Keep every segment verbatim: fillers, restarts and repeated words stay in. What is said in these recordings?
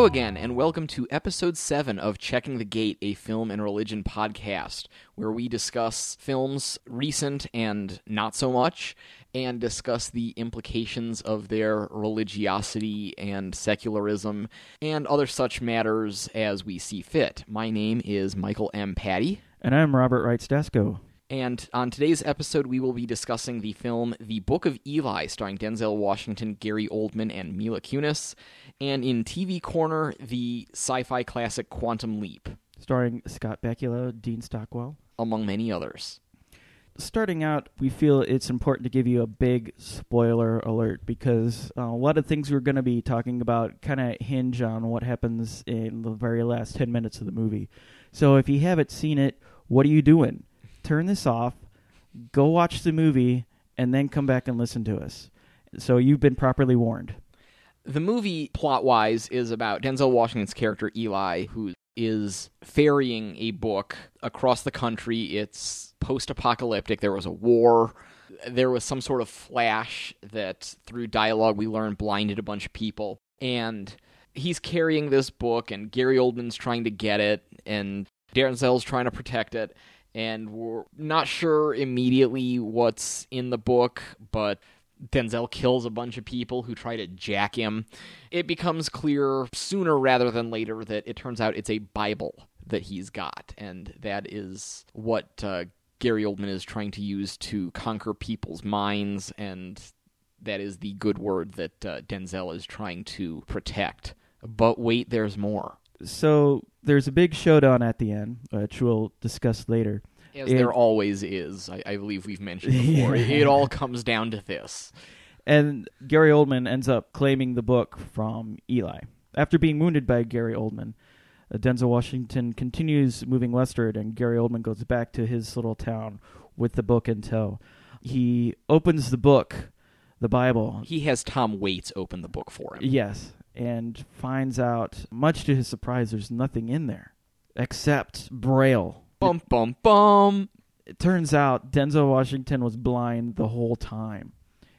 again, and welcome to episode seven of Checking the Gate, a film and religion podcast, where we discuss films recent and not so much, and discuss the implications of their religiosity and secularism, and other such matters as we see fit. My name is Michael M. Patty. And I'm Robert Wright-Stasko. And on today's episode, we will be discussing the film The Book of Eli, starring Denzel Washington, Gary Oldman, and Mila Kunis. And in T V Corner, the sci-fi classic Quantum Leap, Starring Scott Bakula, Dean Stockwell, among many others. Starting out, we feel it's important to give you a big spoiler alert because uh, a lot of things we're going to be talking about kind of hinge on what happens in the very last ten minutes of the movie. So if you haven't seen it, what are you doing? Turn this off, go watch the movie, and then come back and listen to us. So you've been properly warned. The movie, plot-wise, is about Denzel Washington's character, Eli, who is ferrying a book across the country. It's post-apocalyptic. There was a war. There was some sort of flash that, through dialogue, we learned blinded a bunch of people. And he's carrying this book, and Gary Oldman's trying to get it, and Denzel's trying to protect it. And we're not sure immediately what's in the book, but Denzel kills a bunch of people who try to jack him. It becomes clear sooner rather than later that it turns out it's a Bible that he's got, and that is what uh, Gary Oldman is trying to use to conquer people's minds, and that is the good word that uh, Denzel is trying to protect. But wait, there's more. So there's a big showdown at the end, which we'll discuss later. As it, there always is. I, I believe we've mentioned before. Yeah. It, it all comes down to this. And Gary Oldman ends up claiming the book from Eli. After being wounded by Gary Oldman, uh, Denzel Washington continues moving westward, and Gary Oldman goes back to his little town with the book in tow. He opens the book, the Bible. He has Tom Waits open the book for him. Yes, and finds out, much to his surprise, there's nothing in there except Braille. Bum, bum, bum. It turns out Denzel Washington was blind the whole time.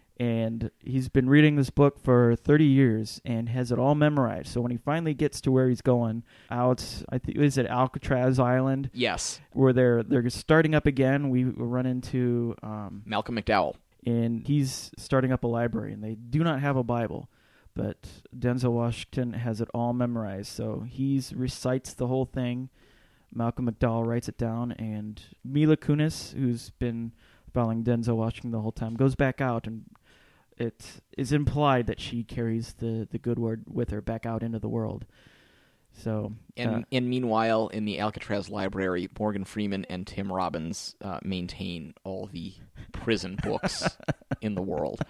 And he's been reading this book for thirty years and has it all memorized. So when he finally gets to where he's going, out, I think, is it Alcatraz Island? Yes. Where they're they're starting up again. We run into Um, Malcolm McDowell. And he's starting up a library, and they do not have a Bible. But Denzel Washington has it all memorized. So he recites the whole thing. Malcolm McDowell writes it down, and Mila Kunis, who's been following Denzel Washington the whole time, goes back out, and it is implied that she carries the, the good word with her back out into the world. So, and uh, and meanwhile, in the Alcatraz library, Morgan Freeman and Tim Robbins uh, maintain all the prison books in the world.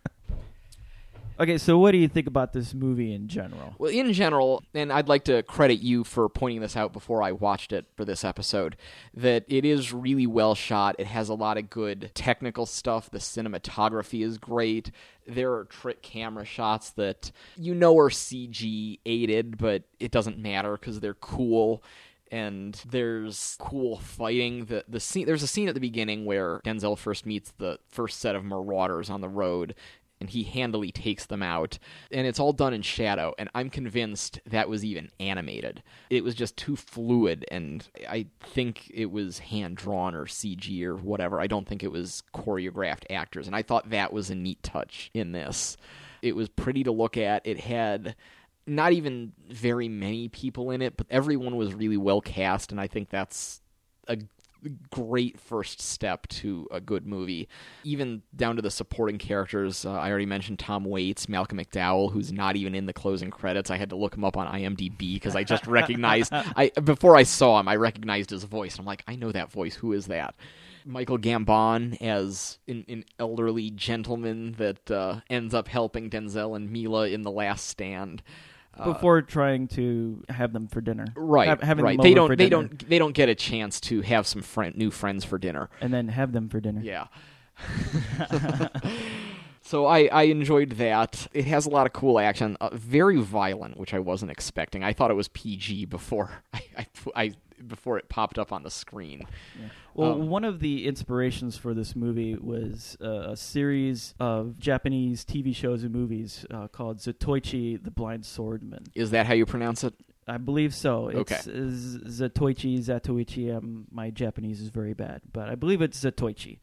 Okay, so what do you think about this movie in general? Well, in general, and I'd like to credit you for pointing this out before I watched it for this episode, that it is really well shot. It has a lot of good technical stuff. The cinematography is great. There are trick camera shots that you know are C G aided, but it doesn't matter because they're cool. And there's cool fighting. The the scene there's a scene at the beginning where Denzel first meets the first set of marauders on the road, and he handily takes them out. And it's all done in shadow, and I'm convinced that was even animated. It was just too fluid, and I think it was hand-drawn or C G or whatever. I don't think it was choreographed actors, and I thought that was a neat touch in this. It was pretty to look at. It had not even very many people in it, but everyone was really well cast, and I think that's a great first step to a good movie. Even down to the supporting characters. Uh, I already mentioned Tom Waits, Malcolm McDowell, who's not even in the closing credits. I had to look him up on I M D B because I just recognized, I before I saw him, I recognized his voice. I'm like, I know that voice. Who is that? Michael Gambon as an, an elderly gentleman that uh, ends up helping Denzel and Mila in The Last Stand. Before uh, trying to have them for dinner, right? have, having right. Them they over don't. for they dinner. don't. They don't get a chance to have some friend, new friends for dinner, and then have them for dinner. Yeah. So I, I enjoyed that. It has a lot of cool action, uh, very violent, which I wasn't expecting. I thought it was P G before I, I, I before it popped up on the screen. Yeah. Well, Um, one of the inspirations for this movie was uh, a series of Japanese T V shows and movies uh, called Zatoichi the Blind Swordman. Is that how you pronounce it? I believe so. It's Okay. Z- Zatoichi, Zatoichi. Um, my Japanese is very bad, but I believe it's Zatoichi.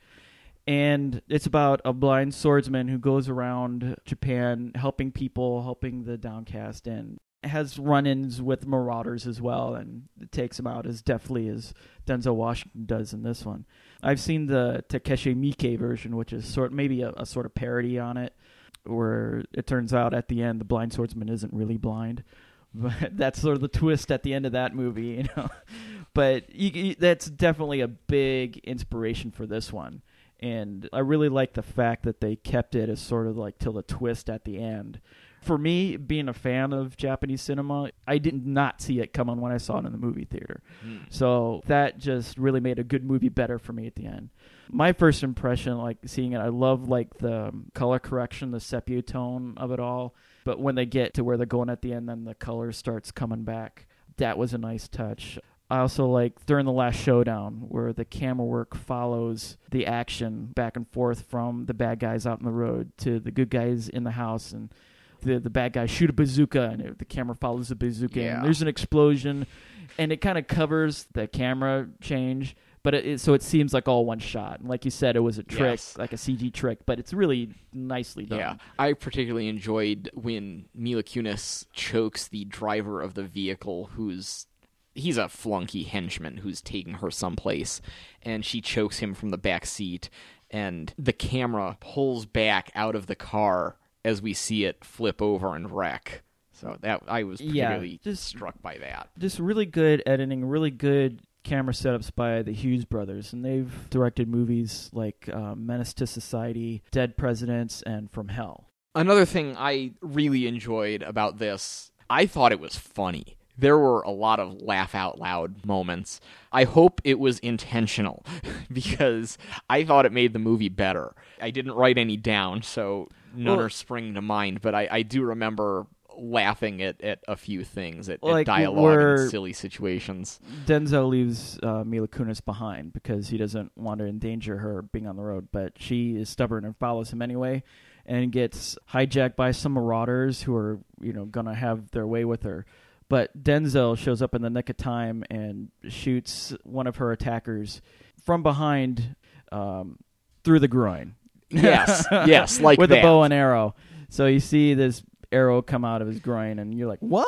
And it's about a blind swordsman who goes around Japan helping people, helping the downcast, and has run-ins with marauders as well, and takes them out as deftly as Denzel Washington does in this one. I've seen the Takeshi Miike version, which is sort maybe a, a sort of parody on it, where it turns out at the end the blind swordsman isn't really blind. But that's sort of the twist at the end of that movie, you know. But you, you, that's definitely a big inspiration for this one. And I really like the fact that they kept it as sort of like till the twist at the end. For me, being a fan of Japanese cinema, I did not see it coming when I saw it in the movie theater. Mm. So that just really made a good movie better for me at the end. My first impression, like seeing it, I love like the color correction, the sepia tone of it all. But when they get to where they're going at the end, then the color starts coming back. That was a nice touch. I also like during the last showdown where the camera work follows the action back and forth from the bad guys out on the road to the good guys in the house, and the the bad guys shoot a bazooka and it, the camera follows the bazooka Yeah. and there's an explosion, and it kind of covers the camera change, but it, it so it seems like all one shot. And like you said, it was a trick, Yes. like a C G trick, but it's really nicely done. Yeah, I particularly enjoyed when Mila Kunis chokes the driver of the vehicle, who's he's a flunky henchman who's taking her someplace, and she chokes him from the back seat, and the camera pulls back out of the car as we see it flip over and wreck. So that I was Yeah, particularly just- struck by that. Just really good editing, really good camera setups by the Hughes brothers, and they've directed movies like uh, Menace to Society, Dead Presidents, and From Hell. Another thing I really enjoyed about this, I thought it was funny. There were a lot of laugh out loud moments. I hope it was intentional because I thought it made the movie better. I didn't write any down, so none Well- are springing to mind, but I, I do remember laughing at, at a few things, at, Like, at dialogue where- and silly situations. Denzel leaves uh, Mila Kunis behind because he doesn't want to endanger her being on the road, but she is stubborn and follows him anyway, and gets hijacked by some marauders who are, you know, gonna have their way with her. But Denzel shows up in the nick of time and shoots one of her attackers from behind um, through the groin. Yes, yes, like with that. a bow and arrow. So you see this arrow come out of his groin, and you're like, "What?"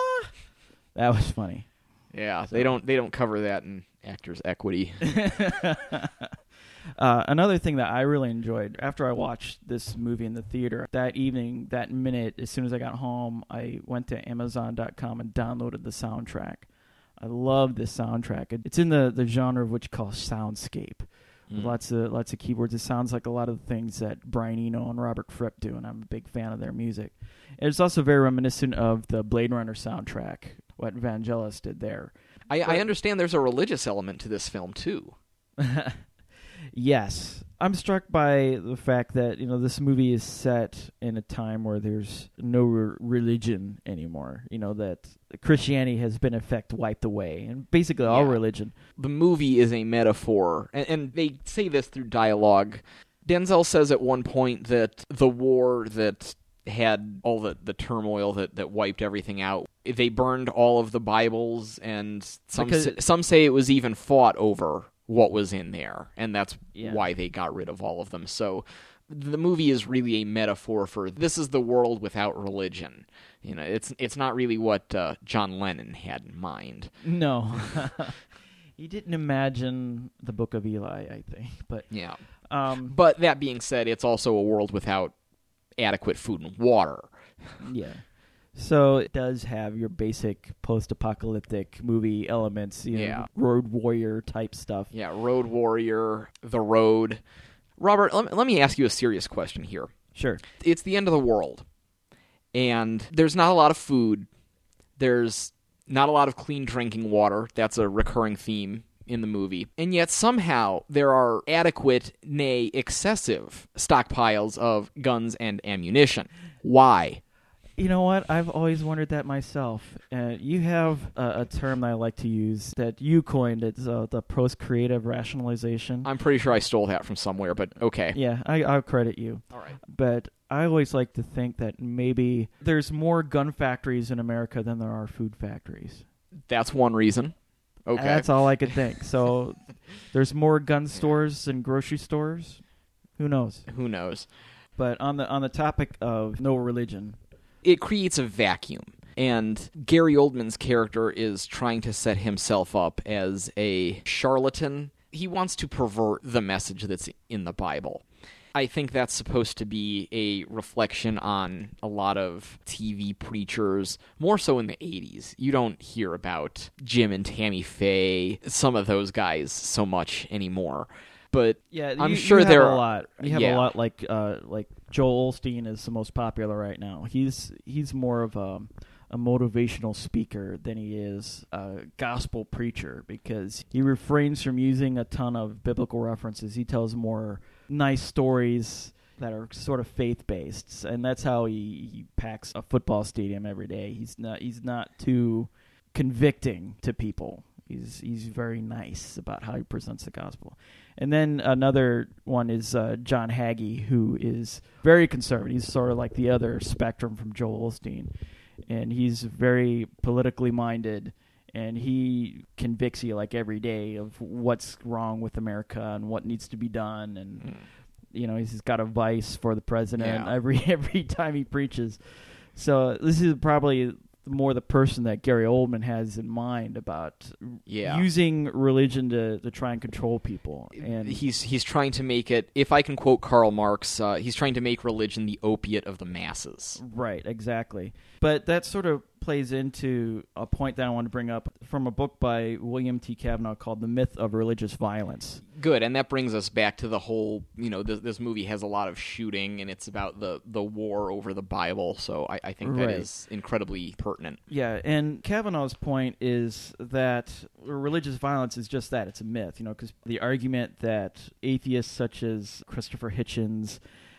That was funny. Yeah, they don't they don't cover that in Actors Equity. Uh, another thing that I really enjoyed after I watched this movie in the theater, that evening, that minute, as soon as I got home, I went to Amazon dot com and downloaded the soundtrack. I love this soundtrack. It- It's in the, the genre of what you call soundscape. With Mm. lots of lots of keyboards. It sounds like a lot of the things that Brian Eno and Robert Fripp do, and I'm a big fan of their music. And it's also very reminiscent of the Blade Runner soundtrack, what Vangelis did there. I, I understand there's a religious element to this film, too. Yes. I'm struck by the fact that, you know, this movie is set in a time where there's no re- religion anymore. You know, that Christianity has been, in effect, wiped away. And basically all Yeah. religion. The movie is a metaphor, and, and they say this through dialogue. Denzel says at one point that the war that had all the, the turmoil that, that wiped everything out, they burned all of the Bibles, and some Because- say, some say it was even fought over what was in there, and that's Yeah. why they got rid of all of them. So the movie is really a metaphor for this is the world without religion. You know, it's it's not really what uh, John Lennon had in mind. No. He didn't imagine the Book of Eli, I think. But Yeah. um, But that being said, it's also a world without adequate food and water. yeah. So it does have your basic post-apocalyptic movie elements, you know, Yeah. road warrior type stuff. Yeah, Road Warrior, The Road. Robert, let me, let me ask you a serious question here. Sure. It's the end of the world, and there's not a lot of food. There's not a lot of clean drinking water. That's a recurring theme in the movie, and yet somehow there are adequate, nay, excessive stockpiles of guns and ammunition. Why? You know what? I've always wondered that myself. Uh, you have a, a term that I like to use that you coined. It's uh, the post-creative rationalization. I'm pretty sure I stole that from somewhere, but okay. Yeah, I, I'll credit you. All right. But I always like to think that maybe there's more gun factories in America than there are food factories. That's one reason. Okay. That's all I could think. So there's more gun stores than grocery stores. Who knows? Who knows? But on the on the topic of no religion, it creates a vacuum. And Gary Oldman's character is trying to set himself up as a charlatan. He wants to pervert the message that's in the Bible. I think that's supposed to be a reflection on a lot of T V preachers, more so in the eighties. You don't hear about Jim and Tammy Faye, some of those guys, so much anymore. But yeah, I'm you, sure you have there a are lot. You have yeah. a lot like uh, like Joel Osteen is the most popular right now. He's he's more of a a motivational speaker than he is a gospel preacher because he refrains from using a ton of biblical references. He tells more nice stories that are sort of faith-based, and that's how he, he packs a football stadium every day. He's not he's not too convicting to people. He's he's very nice about how he presents the gospel. And then another one is uh, John Hagee, who is very conservative. He's sort of like the other spectrum from Joel Osteen. And he's very politically minded, and he convicts you like every day of what's wrong with America and what needs to be done. And, mm. you know, he's got advice for the president yeah. every every time he preaches. So this is probably more the person that Gary Oldman has in mind about yeah. using religion to, to try and control people. And he's he's trying to make it, if I can quote Karl Marx, uh, he's trying to make religion the opiate of the masses. Right, exactly. But that sort of plays into a point that I want to bring up from a book by William T. Cavanaugh called The Myth of Religious Violence. Good, and that brings us back to the whole, you know, this, this movie has a lot of shooting, and it's about the, the war over the Bible, so I, I think that right. is incredibly pertinent. Yeah, and Cavanaugh's point is that religious violence is just that, it's a myth, you know, because the argument that atheists such as Christopher Hitchens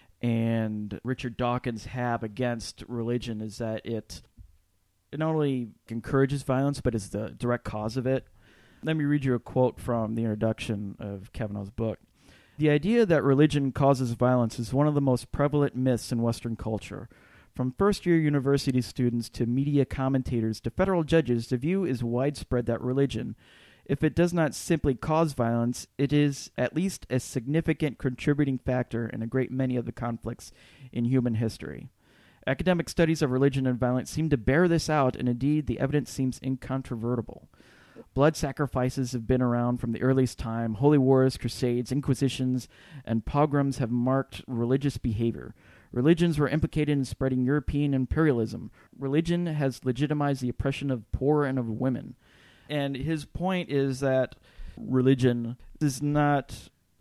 and Richard Dawkins have against religion is that it it not only encourages violence, but is the direct cause of it. Let me read you a quote from the introduction of Cavanaugh's book. The idea that religion causes violence is one of the most prevalent myths in Western culture. From first-year university students to media commentators to federal judges, the view is widespread that religion, if it does not simply cause violence, it is at least a significant contributing factor in a great many of the conflicts in human history. Academic studies of religion and violence seem to bear this out, and indeed the evidence seems incontrovertible. Blood sacrifices have been around from the earliest time. Holy wars, crusades, inquisitions, and pogroms have marked religious behavior. Religions were implicated in spreading European imperialism. Religion has legitimized the oppression of poor and of women. And his point is that religion is not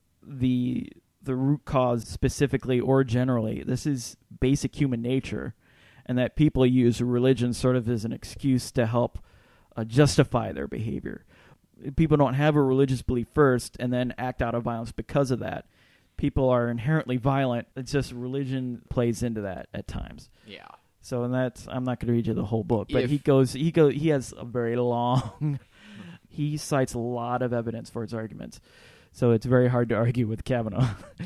the the root cause specifically or generally. This is basic human nature, and that people use religion sort of as an excuse to help uh, justify their behavior. People don't have a religious belief first and then act out of violence because of that. People are inherently violent. It's just religion plays into that at times. Yeah. So, and that's, I'm not going to read you the whole book, but If, he goes, he goes, he has a very long, he cites a lot of evidence for his arguments. So it's very hard to argue with Kavanaugh.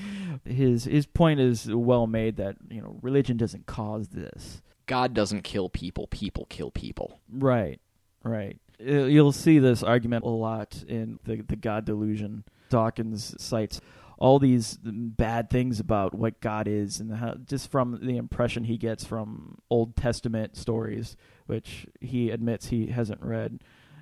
his his point is well made that, you know, religion doesn't cause this. God doesn't kill people, people kill people. Right, right. You'll see this argument a lot in the, the God delusion. Dawkins cites all these bad things about what God is, and how, just from the impression he gets from Old Testament stories, which he admits he hasn't read.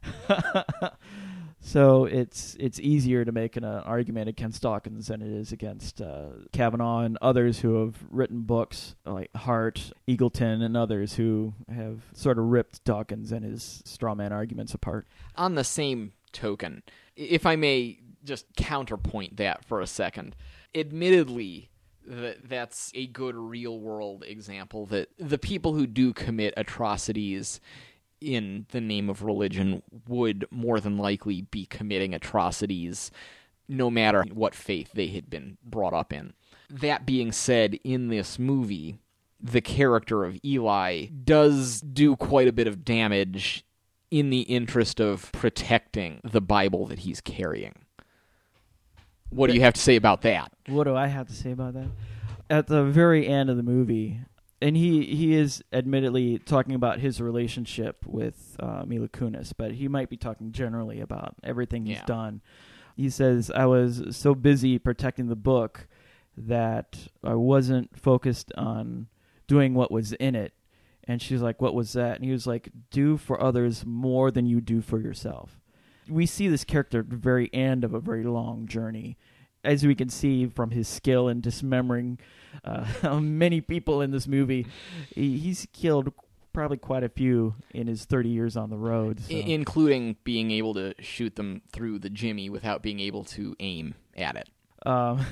So it's it's easier to make an uh, argument against Dawkins than it is against uh, Kavanaugh and others who have written books like Hart, Eagleton, and others who have sort of ripped Dawkins and his straw man arguments apart. On the same token, if I may just counterpoint that for a second, admittedly, that that's a good real-world example that the people who do commit atrocities, in the name of religion would more than likely be committing atrocities no matter what faith they had been brought up in. That being said, in this movie, the character of Eli does do quite a bit of damage in the interest of protecting the Bible that he's carrying. What do you have to say about that? What do I have to say about that? At the very end of the movie, and he, he is admittedly talking about his relationship with uh, Mila Kunis, but he might be talking generally about everything he's Yeah. done. He says, I was so busy protecting the book that I wasn't focused on doing what was in it. And she's like, what was that? And he was like, do for others more than you do for yourself. We see this character at the very end of a very long journey, as we can see from his skill in dismembering uh, many people in this movie. He, he's killed probably quite a few in his thirty years on the road. So. I- including being able to shoot them through the jimmy without being able to aim at it. Um,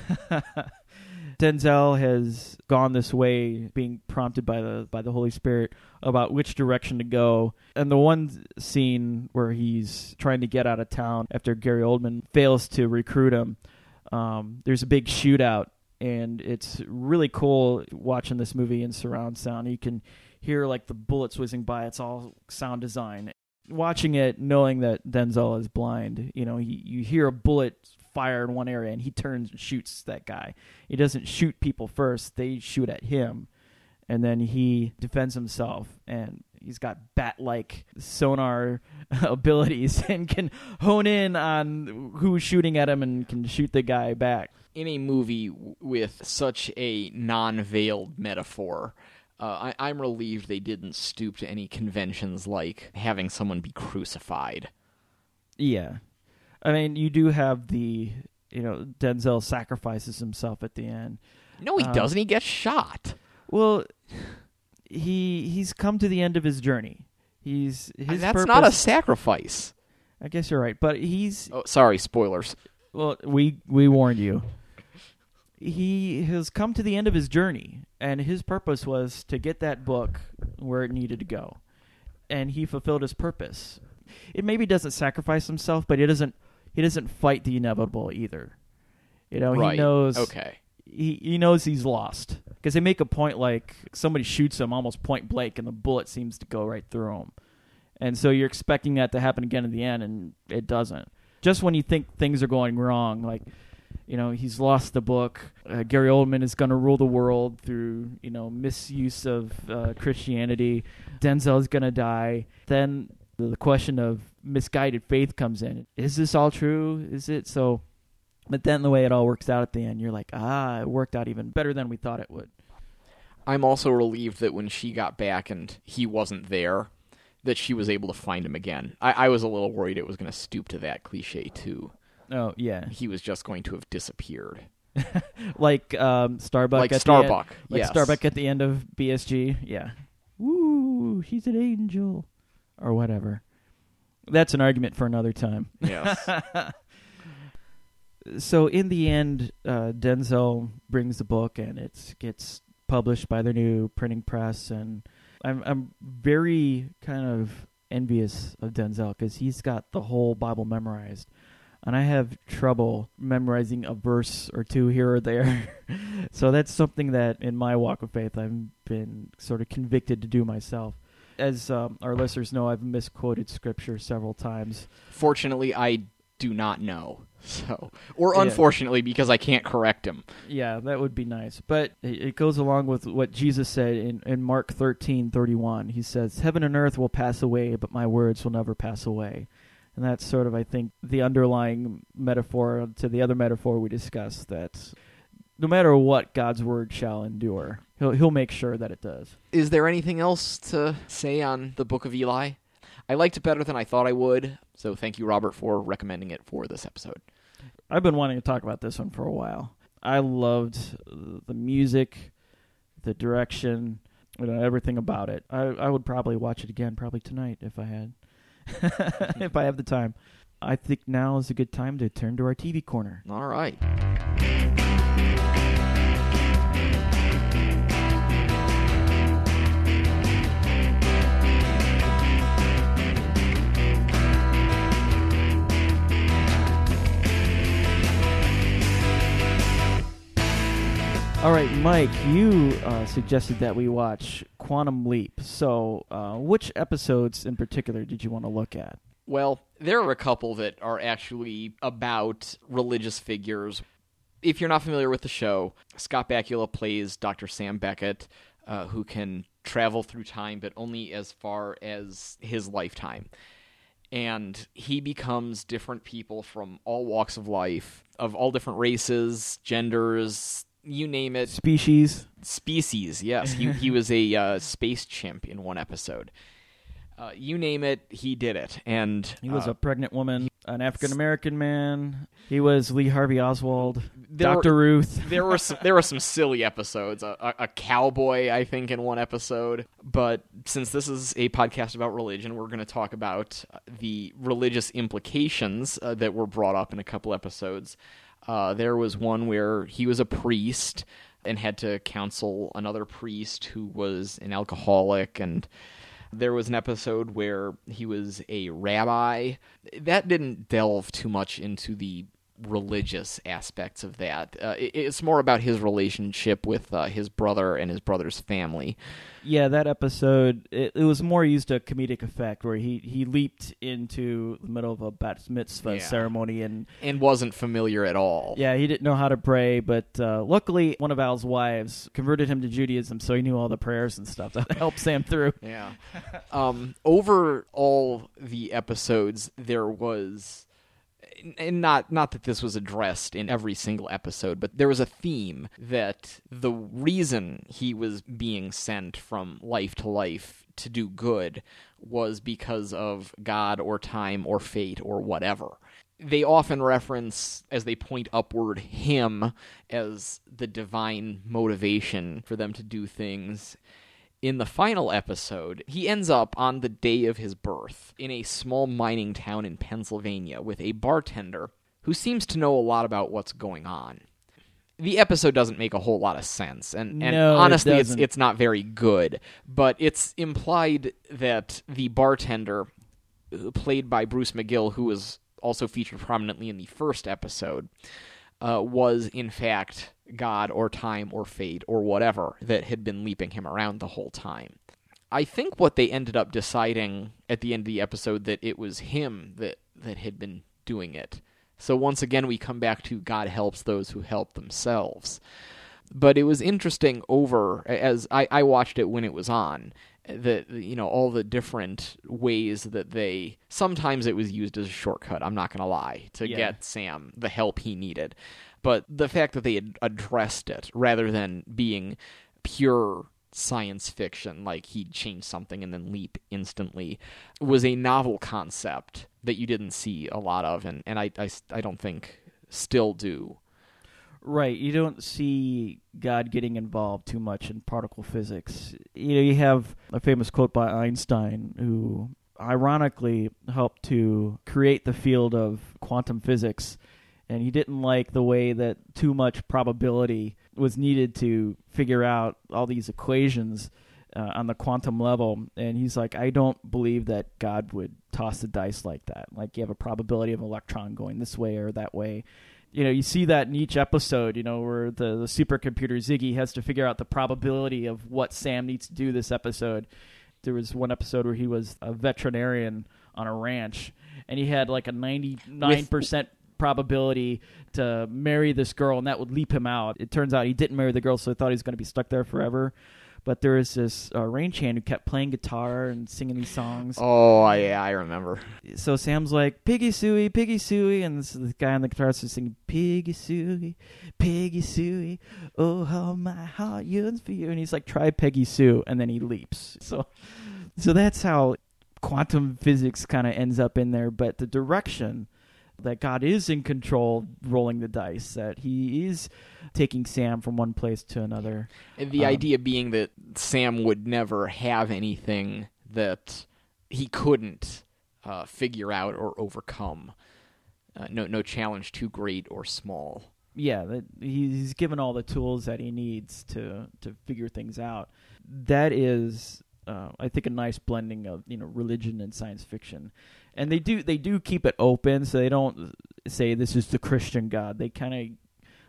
Denzel has gone this way, being prompted by the by the Holy Spirit about which direction to go. And the one scene where he's trying to get out of town after Gary Oldman fails to recruit him, um, there's a big shootout, and it's really cool watching this movie in surround sound. You can hear like the bullets whizzing by. It's all sound design. Watching it, knowing that Denzel is blind, you know, he, you hear a bullet fire in one area, and he turns and shoots that guy. He doesn't shoot people first; they shoot at him, and then he defends himself. And he's got bat-like sonar abilities and can hone in on who's shooting at him and can shoot the guy back. In a movie w- with such a non-veiled metaphor, uh, I- I'm relieved they didn't stoop to any conventions like having someone be crucified. Yeah. I mean, you do have the, you know, Denzel sacrifices himself at the end. No, he Um, doesn't. He gets shot. Well, he he's come to the end of his journey. He's his That's purpose, not a sacrifice. I guess you're right, but he's Oh, sorry, spoilers. well, we we warned you. He has come to the end of his journey, and his purpose was to get that book where it needed to go, and he fulfilled his purpose. It maybe doesn't sacrifice himself, but he doesn't he doesn't fight the inevitable either. You know, Right. he knows. Okay. He he knows he's lost because they make a point like somebody shoots him almost point blank, and the bullet seems to go right through him, and so you're expecting that to happen again in the end, and it doesn't. Just when you think things are going wrong, like, you know, he's lost the book. Uh, Gary Oldman is going to rule the world through, you know, misuse of uh, Christianity. Denzel is going to die. Then the, the question of misguided faith comes in. Is this all true? Is it so? But then the way it all works out at the end, you're like, ah, it worked out even better than we thought it would. I'm also relieved that when she got back and he wasn't there, that she was able to find him again. I, I was a little worried it was going to stoop to that cliche, too. Oh, yeah. He was just going to have disappeared. Like um, Starbuck Like at Starbuck, the end, like yes. Starbuck at the end of B S G. Yeah. Woo, she's an angel. Or whatever. That's an argument for another time. Yes. So in the end, uh, Denzel brings the book, and it gets published by the new printing press, and I'm I'm very kind of envious of Denzel because he's got the whole Bible memorized, and I have trouble memorizing a verse or two here or there. So that's something that in my walk of faith I've been sort of convicted to do myself. As um, our listeners know, I've misquoted scripture several times. Fortunately, I do not know. So, or Yeah. unfortunately, because I can't correct him. Yeah, that would be nice. But it it goes along with what Jesus said in, in Mark thirteen thirty-one. He says, heaven and earth will pass away, but my words will never pass away. And that's sort of, I think, the underlying metaphor to the other metaphor we discussed, that no matter what, God's word shall endure. He'll, he'll make sure that it does. Is there anything else to say on the Book of Eli? I liked it better than I thought I would, so thank you, Robert, for recommending it for this episode. I've been wanting to talk about this one for a while. I loved the music, the direction, you know, everything about it. I, I would probably watch it again, probably tonight if I had, if I have the time. I think now is a good time to turn to our T V corner. All right. All right, Mike, you uh, suggested that we watch Quantum Leap. So uh, which episodes in particular did you want to look at? Well, there are a couple that are actually about religious figures. If you're not familiar with the show, Scott Bakula plays Doctor Sam Beckett, uh, who can travel through time, but only as far as his lifetime. And he becomes different people from all walks of life, of all different races, genders, you name it. Species. Species, yes. he he was a uh, space chimp in one episode. Uh, you name it, he did it. And he was uh, a pregnant woman, an African-American man. He was Lee Harvey Oswald, there Doctor were, Ruth. there were some, there were some silly episodes. A, a, a cowboy, I think, in one episode. But since this is a podcast about religion, we're going to talk about the religious implications uh, that were brought up in a couple episodes. Uh, there was one where he was a priest and had to counsel another priest who was an alcoholic, and there was an episode where he was a rabbi. That didn't delve too much into the religious aspects of that. Uh, it, it's more about his relationship with uh, his brother and his brother's family. Yeah, that episode, it, it was more used to comedic effect, where he, he leaped into the middle of a bat mitzvah Yeah. ceremony and and wasn't familiar at all. Yeah, he didn't know how to pray, but uh, luckily one of Al's wives converted him to Judaism, so he knew all the prayers and stuff that helped Sam through. Yeah. Um, over all the episodes, there was, and not not that this was addressed in every single episode, but there was a theme that the reason he was being sent from life to life to do good was because of God or time or fate or whatever. They often reference, as they point upward, him as the divine motivation for them to do things. In the final episode, he ends up on the day of his birth in a small mining town in Pennsylvania with a bartender who seems to know a lot about what's going on. The episode doesn't make a whole lot of sense, and, and No, honestly, it it's doesn't. it's not very good, but it's implied that the bartender, played by Bruce McGill, who was also featured prominently in the first episode, uh, was in fact God or time or fate or whatever that had been leaping him around the whole time. I think what they ended up deciding at the end of the episode, that it was him that, that had been doing it. So once again, we come back to God helps those who help themselves. But it was interesting over, as I, I watched it when it was on, that, you know, all the different ways that they, sometimes it was used as a shortcut, I'm not going to lie, to Yeah. get Sam the help he needed. But the fact that they had addressed it, rather than being pure science fiction, like he'd change something and then leap instantly, was a novel concept that you didn't see a lot of, and, and I, I, I don't think still do. Right, you don't see God getting involved too much in particle physics. You know, you have a famous quote by Einstein, who ironically helped to create the field of quantum physics, and he didn't like the way that too much probability was needed to figure out all these equations uh, on the quantum level. And he's like, I don't believe that God would toss the dice like that. Like, you have a probability of an electron going this way or that way. You know, you see that in each episode, you know, where the, the supercomputer Ziggy has to figure out the probability of what Sam needs to do this episode. There was one episode where he was a veterinarian on a ranch, and he had like a ninety-nine percent With- probability to marry this girl, and that would leap him out. It turns out he didn't marry the girl, so he thought he was going to be stuck there forever. But there was this uh, ranchhand who kept playing guitar and singing these songs. Oh, yeah, I remember. So Sam's like, Piggy Suey, Piggy Suey, and this, this guy on the guitar starts singing, Piggy Suey, Piggy Suey, oh, how my heart yearns for you. And he's like, try Peggy Sue, and then he leaps. So, so that's how quantum physics kind of ends up in there, but the direction that God is in control, rolling the dice, that he is taking Sam from one place to another. And the Um, idea being that Sam would never have anything that he couldn't uh, figure out or overcome. Uh, no, no challenge too great or small. Yeah, that he's given all the tools that he needs to to figure things out. That is, uh, I think, a nice blending of, you know, religion and science fiction. And they do they do keep it open, so they don't say this is the Christian God. They kind of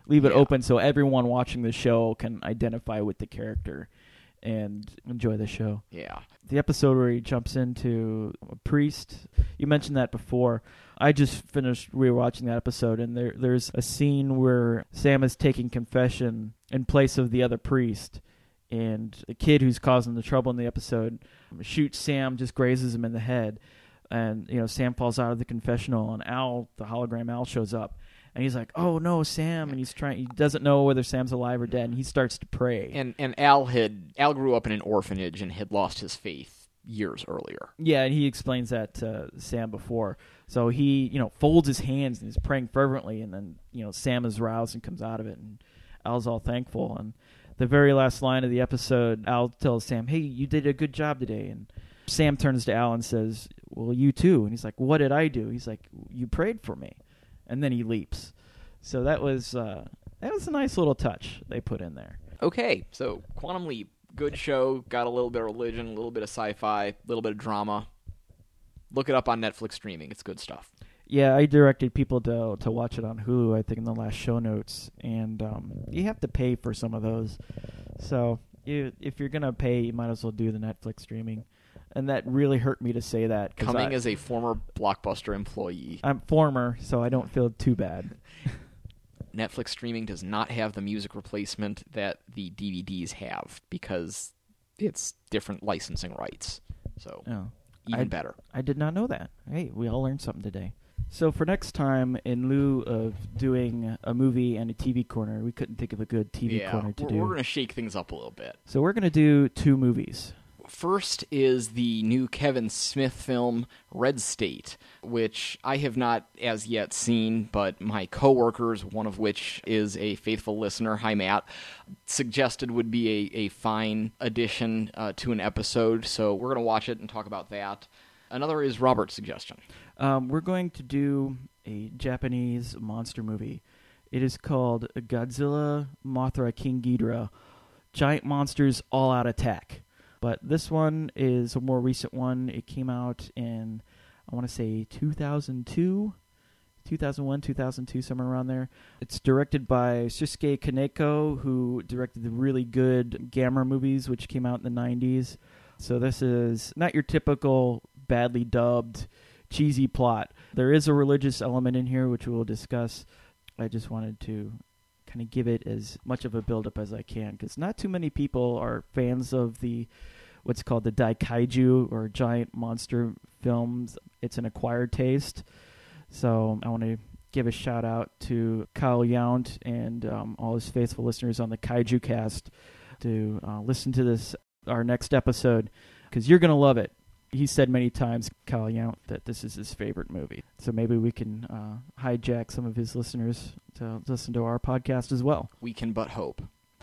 leave it Yeah. open so everyone watching the show can identify with the character and enjoy the show. Yeah. The episode where he jumps into a priest, you mentioned that before. I just finished rewatching that episode, and there there's a scene where Sam is taking confession in place of the other priest, and the kid who's causing the trouble in the episode shoots Sam, just grazes him in the head, and you know Sam falls out of the confessional, and Al, the hologram Al, shows up. And he's like, "Oh no, Sam!" And he's trying. He doesn't know whether Sam's alive or dead. And he starts to pray. And and Al had Al grew up in an orphanage and had lost his faith years earlier. Yeah, and he explains that to Sam before. So he, you know, folds his hands and is praying fervently. And then, you know, Sam is roused and comes out of it. And Al's all thankful. And the very last line of the episode, Al tells Sam, "Hey, you did a good job today." And Sam turns to Al and says, "Well, you too." And he's like, "What did I do?" He's like, "You prayed for me." And then he leaps. So that was uh, that was a nice little touch they put in there. Okay, so Quantum Leap, good show. Got a little bit of religion, a little bit of sci-fi, a little bit of drama. Look it up on Netflix streaming. It's good stuff. Yeah, I directed people to to watch it on Hulu, I think, in the last show notes. And um, you have to pay for some of those. So you, if you're going to pay, you might as well do the Netflix streaming. And that really hurt me to say that. Coming I, as a former Blockbuster employee. I'm former, so I don't feel too bad. Netflix streaming does not have the music replacement that the D V Ds have because it's different licensing rights. So Oh, even I, better. I did not know that. Hey, we all learned something today. So for next time, in lieu of doing a movie and a T V corner, we couldn't think of a good T V yeah, corner to we're, do. we're going to shake things up a little bit. So we're going to do two movies. First is the new Kevin Smith film, Red State, which I have not as yet seen, but my coworkers, one of which is a faithful listener, hi Matt, suggested would be a, a fine addition uh, to an episode, so we're going to watch it and talk about that. Another is Robert's suggestion. Um, we're going to do a Japanese monster movie. It is called Godzilla, Mothra, King Ghidorah, Giant Monsters All Out Attack. But this one is a more recent one. It came out in, I want to say, two thousand two, two thousand one, two thousand two, somewhere around there. It's directed by Shusuke Kaneko, who directed the really good Gamera movies, which came out in the nineties. So this is not your typical badly dubbed, cheesy plot. There is a religious element in here, which we'll discuss. I just wanted to kind of give it as much of a build-up as I can, because not too many people are fans of the what's called the Daikaiju, or giant monster films. It's an acquired taste. So I want to give a shout-out to Kyle Yount and um, all his faithful listeners on the Kaiju Cast to uh, listen to this, our next episode, because you're going to love it. He said many times, Kyle Yount, that this is his favorite movie. So maybe we can uh, hijack some of his listeners to listen to our podcast as well. We can but hope.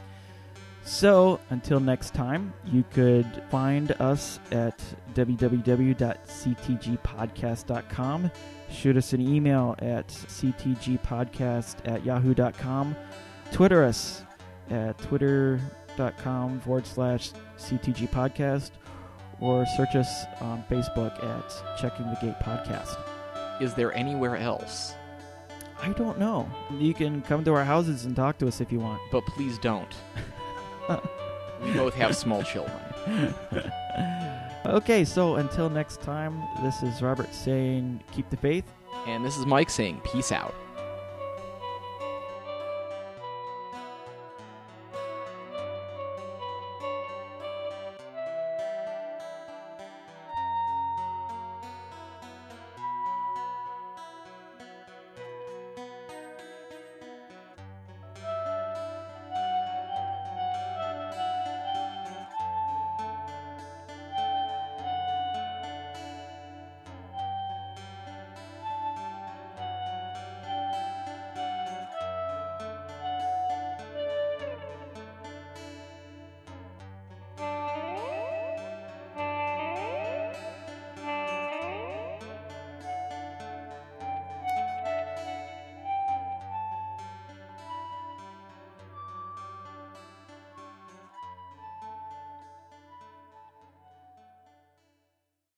So until next time, you could find us at w w w dot c t g podcast dot com. Shoot us an email at c t g podcast at yahoo dot com. Twitter us at twitter.com forward slash CTG podcast. Or search us on Facebook at Checking the Gate Podcast. Is there anywhere else? I don't know. You can come to our houses and talk to us if you want. But please don't. We both have small children. Okay, so until next time, this is Robert saying keep the faith. And this is Mike saying peace out.